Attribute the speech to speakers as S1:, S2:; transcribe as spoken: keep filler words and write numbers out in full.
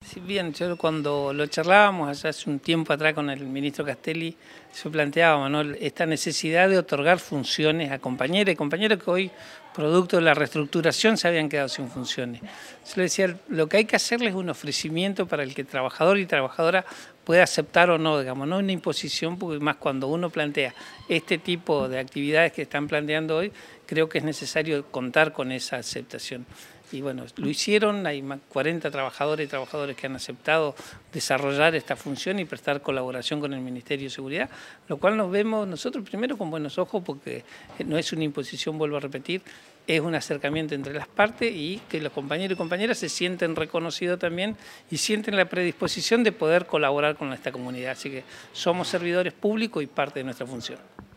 S1: Sí, bien, yo cuando lo charlábamos allá hace un tiempo atrás con el ministro Castelli, yo planteábamos, ¿no?, esta necesidad de otorgar funciones a compañeras y compañeros que hoy, producto de la reestructuración, se habían quedado sin funciones. Yo le decía, lo que hay que hacerles es un ofrecimiento para el que el trabajador y trabajadora pueda aceptar o no, digamos, no una imposición, porque más cuando uno plantea este tipo de actividades que están planteando hoy, creo que es necesario contar con esa aceptación. Y bueno, lo hicieron, hay más cuarenta trabajadores y trabajadores que han aceptado desarrollar esta función y prestar colaboración con el Ministerio de Seguridad, lo cual nos vemos nosotros primero con buenos ojos porque no es una imposición, vuelvo a repetir, es un acercamiento entre las partes y que los compañeros y compañeras se sienten reconocidos también y sienten la predisposición de poder colaborar con esta comunidad. Así que somos servidores públicos y parte de nuestra función.